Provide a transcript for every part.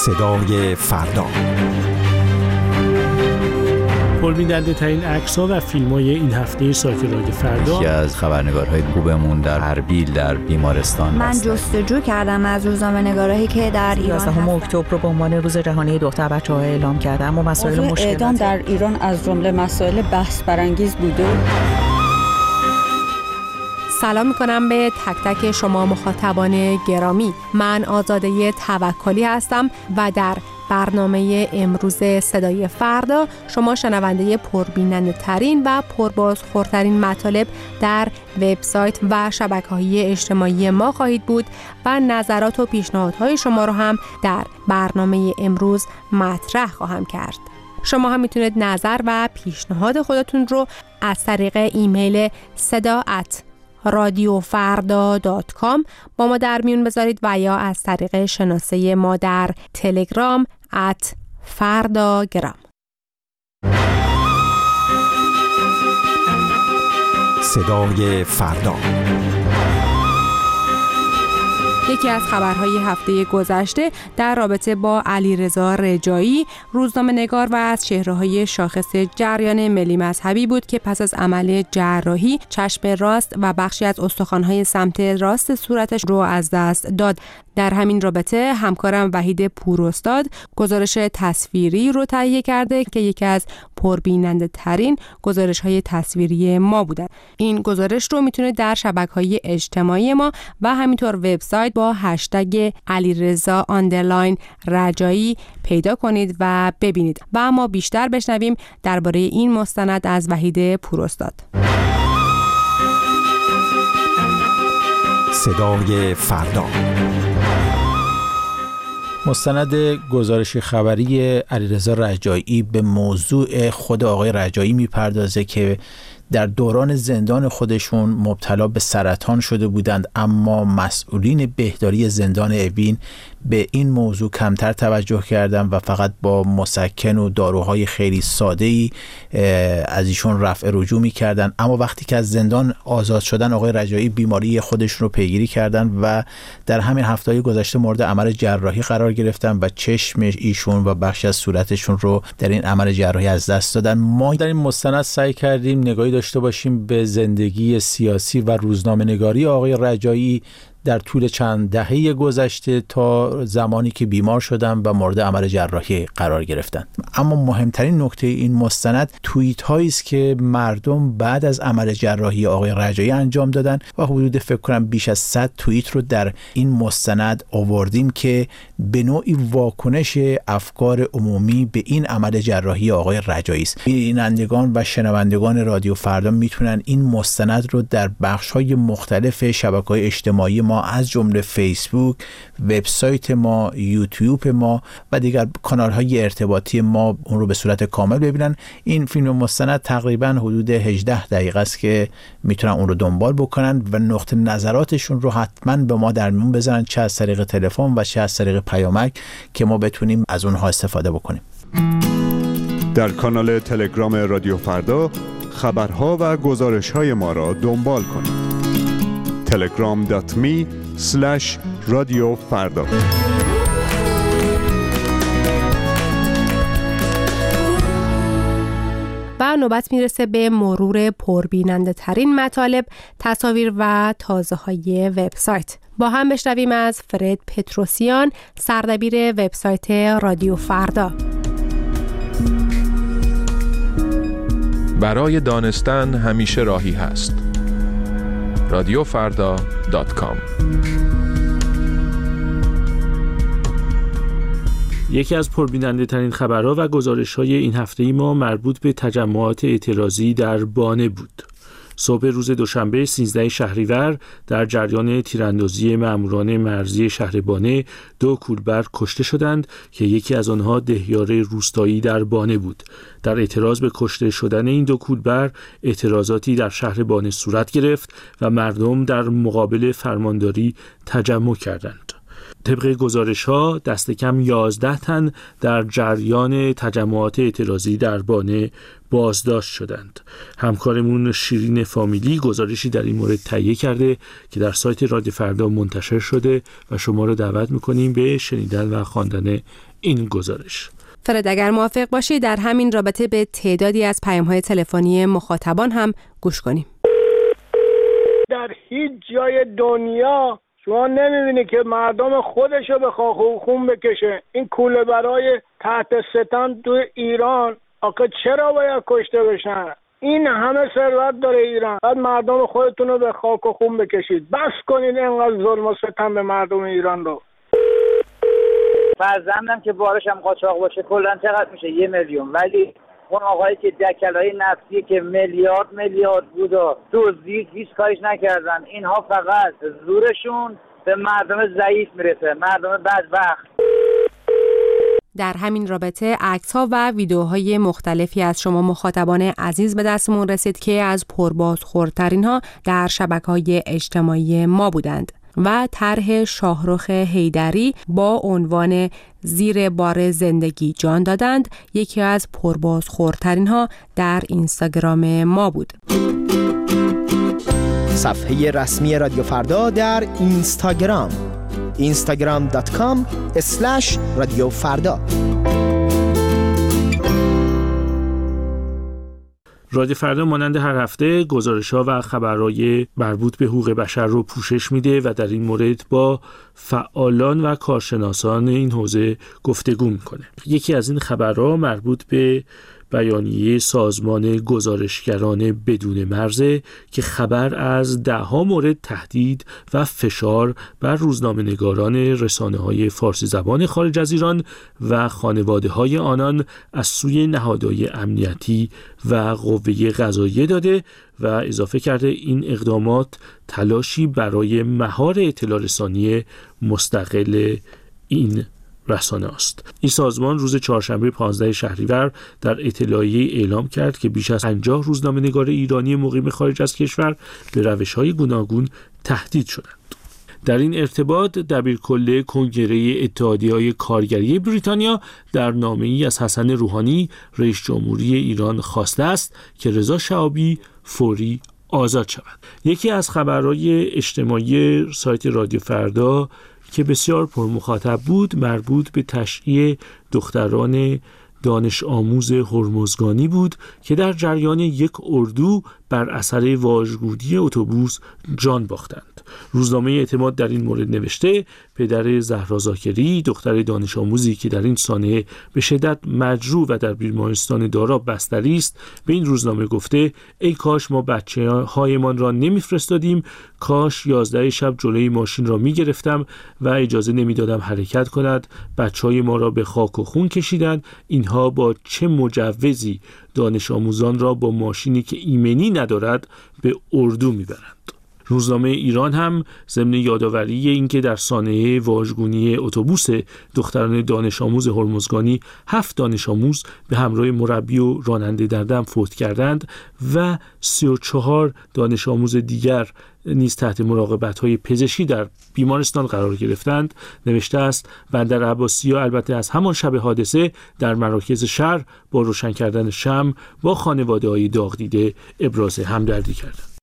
صدای فردا. پربیننده ترین عکس‌ها و فیلم‌های این هفته سایت رادیو فردا. یکی از خبرنگارهای خوبمون در اربیل در بیمارستان من جستجو کردم از روزنامه‌نگارایی که در ایران 11 اکتبر رو به عنوان روز جهانی دختر بچه‌ها اعلام کردم و مسائل مشکلات اعدام در ایران از جمله مسائل بحث برانگیز بوده. سلام میکنم به تک تک شما مخاطبان گرامی. من آزاده توکلی هستم و در برنامه امروز صدای فردا شما شنونده پربیننده ترین و پربازخوردترین مطالب در وبسایت و شبکه‌های اجتماعی ما خواهید بود و نظرات و پیشنهادهای شما رو هم در برنامه امروز مطرح خواهم کرد. شما هم میتونید نظر و پیشنهاد خودتون رو از طریق ایمیل sada@radiofarda.com با ما در میون بذارید و یا از طریق شناسه ما در تلگرام @fardagram. صدای فردا. یکی از خبرهای هفته گذشته در رابطه با علیرضا رجایی، روزنامه‌نگار و از چهره‌های شاخص جریان ملی مذهبی بود که پس از عمل جراحی چشم راست و بخشی از استخوان‌های سمت راست صورتش رو از دست داد. در همین رابطه همکارم وحید پوراستاد گزارش تصویری رو تهیه کرده که یکی از پربیننده ترین گزارش‌های تصویری ما بوده. این گزارش رو میتونید در شبکه‌های اجتماعی ما و همینطور وبسایت با هشتگ علیرضا_رجایی پیدا کنید و ببینید. و اما بیشتر بشنویم درباره این مستند از وحید پوراستاد. صدای فردا. مستند گزارش خبری علیرضا رجایی به موضوع خود آقای رجایی میپردازه که در دوران زندان خودشون مبتلا به سرطان شده بودند، اما مسئولین بهداری زندان اوین به این موضوع کمتر توجه کردند و فقط با مسکن و داروهای خیلی ساده‌ای از ایشون رفع رجوع می‌کردند. اما وقتی که از زندان آزاد شدن، آقای رجایی بیماری خودشون رو پیگیری کردند و در همین هفته‌های گذشته مورد عمل جراحی قرار گرفتن و چشم ایشون و بخشی از صورتشون رو در این عمل جراحی از دست دادن. ما در این مستند سعی کردیم نگاهی داشته باشیم به زندگی سیاسی و روزنامه‌نگاری آقای رجایی در طول چند دهه گذشته تا زمانی که بیمار شدن و مورد عمل جراحی قرار گرفتن. اما مهمترین نکته این مستند توییت هایی است که مردم بعد از عمل جراحی آقای رجایی انجام دادن و حدود فکر کنم بیش از 100 توییت رو در این مستند آوردیم که به نوعی واکنش افکار عمومی به این عمل جراحی آقای رجایی است. بینندگان و شنوندگان رادیو فردا میتونن این مستند رو در بخش‌های مختلف شبکه‌های اجتماعی ما از جمله فیسبوک، وبسایت ما، یوتیوب ما و دیگر کانال‌های ارتباطی ما اون رو به صورت کامل ببینن. این فیلم مستند تقریباً حدود 18 دقیقه است که میتونن اون رو دنبال بکنن و نقطه نظراتشون رو حتما به ما در میون بذارن، چه از طریق تلفن و چه از طریق پیامک، که ما بتونیم از اونها استفاده بکنیم. در کانال تلگرام رادیو فردا خبرها و گزارش‌های ما را دنبال کنید. telegram.me/radiofarda. و نوبت میرسه به مرور پربیننده ترین مطالب، تصاویر و تازه های وبسایت. با هم بشنویم از فرد پتروسیان، سردبیر وبسایت رادیو فردا. برای دانستن همیشه راهی هست. radiofarda.com. یکی از پربیننده ترین خبرها و گزارش‌های این هفته ما مربوط به تجمعات اعتراضی در بانه بود. صبح روز دوشنبه 13 شهریور در جریان تیراندازی ماموران مرزی شهر بانه 2 کولبر کشته شدند که یکی از آنها دهیار روستایی در بانه بود. در اعتراض به کشته شدن این 2 کولبر اعتراضاتی در شهر بانه صورت گرفت و مردم در مقابل فرمانداری تجمع کردند. طبق گزارش‌ها دست کم 11 تن در جریان تجمعات اعتراضی در بانه بازداشت شدند. همکارمون شیرین فامیلی گزارشی در این مورد تهیه کرده که در سایت رادیو فردا منتشر شده و شما را دعوت می‌کنیم به شنیدن و خواندن این گزارش. فرد اگر موافق باشی در همین رابطه به تعدادی از پیام‌های تلفنی مخاطبان هم گوش کنیم. در هیچ جای دنیا شما نمیبینی که مردم خودشو به خاک و خون بکشه. این کوله برای تحت ستم تو ایران آخه چرا باید کشته بشن؟ این همه ثروت داره ایران، بعد مردم خودتون رو به خاک و خون بکشید. بس کنید اینقدر ظلم و ستم به مردم ایران رو. فرزندم که بارشم قاچاق باشه کلا چقدر میشه؟ 1 میلیون. ولی اون آقایی که دکلای نفتی که میلیارد بود و دزدید هیچ کاریش نکردن. اینها فقط زورشون به مردم ضعیف میرسه، مردم بدبخت. در همین رابطه عکس‌ها و ویدیوهای مختلفی از شما مخاطبان عزیز به دستمون رسید که از پربازخوردترین‌ها در شبکه‌های اجتماعی ما بودند و طرح شاهرخ حیدری با عنوان زیر بار زندگی جان دادند یکی از پربازخوردترین‌ها در اینستاگرام ما بود. صفحه رسمی رادیو فردا در اینستاگرام instagram.com/رادیو فردا. رادیو فردا مانند هر هفته گزارش‌ها و خبرهای مربوط به حقوق بشر رو پوشش میده و در این مورد با فعالان و کارشناسان این حوزه گفتگو میکنه. یکی از این خبرها مربوط به بیانیه سازمان گزارشگران بدون مرزه که خبر از 10 مورد تهدید و فشار بر روزنامه‌نگاران رسانه‌های فارسی زبان خارج از ایران و خانواده‌های آنان از سوی نهادهای امنیتی و قوه قضاییه داده و اضافه کرده این اقدامات تلاشی برای مهار اطلاع رسانی مستقل این رسانه است. این سازمان روز چهارشنبه 15 شهریور در اطلاعیه اعلام کرد که بیش از 50 روزنامه‌نگار ایرانی مقیم خارج از کشور به روش‌های گوناگون تهدید شدند. در این ارتباط دبیرکل کنگره اتحادیه‌های کارگری بریتانیا در نامه‌ای از حسن روحانی رئیس جمهوری ایران خواسته است که رضا شهابی فوری آزاد شود. یکی از خبرهای اجتماعی سایت رادیو فردا که بسیار پرمخاطب بود مربوط به تشییع دختران دانش آموز هرمزگانی بود که در جریان یک اردو بر اثر واژگونی اتوبوس جان باختند. روزنامه اعتماد در این مورد نوشته پدر زهرا زاکری دختر دانش آموزی که در این سانحه به شدت مجروح و در بیمارستان دارا بستری است به این روزنامه گفته ای کاش ما بچه‌هایمان را نمیفرستادیم، کاش 11 شب جلوی ماشین را میگرفتم و اجازه نمیدادم حرکت کند. بچه‌های ما را به خاک و خون کشیدند. اینها با چه مجوزی دانش آموزان را با ماشینی که ایمنی ندارد به اردو میبرند. روزنامه ایران هم ضمن یادآوری اینکه در سانحه واژگونی اتوبوس دختران دانش آموز هرمزگانی 7 دانش آموز به همراه مربی و راننده در دم فوت کردند و 34 دانش آموز دیگر نیز تحت مراقبت‌های پزشکی در بیمارستان قرار گرفتند. نوشته است بندر عباسی‌ها البته از همان شب حادثه در مراکز شهر با روشن کردن شمع با خانواده‌های داغ دیده ابراز همدردی کردند.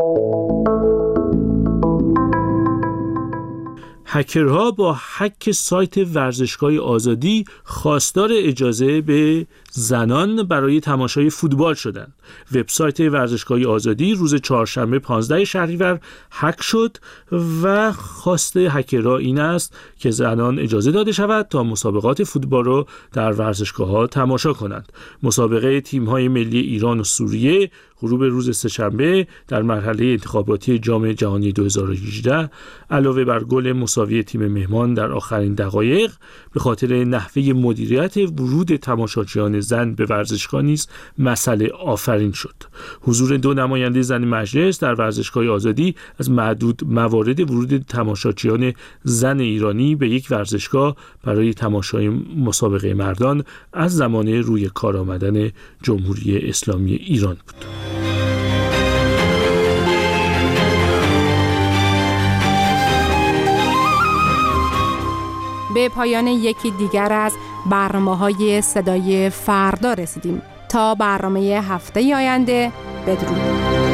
هکرها با هک سایت ورزشگاه آزادی خواستار اجازه به زنان برای تماشای فوتبال شدند. وبسایت ورزشگاه آزادی روز چهارشنبه 15 شهریور هک شد و خواست هکرها این است که زنان اجازه داده شود تا مسابقات فوتبال را در ورزشگاه‌ها تماشا کنند. مسابقه تیم‌های ملی ایران و سوریه غروب روز سه‌شنبه در مرحله انتخاباتی جام جهانی 2018 علاوه بر گل مساوی تیم مهمان در آخرین دقایق به خاطر نحوه مدیریت ورود تماشاچیان زن به ورزشگاه نیز مسئله آفرین شد. حضور 2 نماینده زن مجلس در ورزشگاه آزادی از معدود موارد ورود تماشاچیان زن ایرانی به یک ورزشگاه برای تماشای مسابقه مردان از زمان روی کار آمدن جمهوری اسلامی ایران بود. به پایان یکی دیگر از برنامه‌های صدای فردا رسیدیم. تا برنامه هفته آینده بدرود.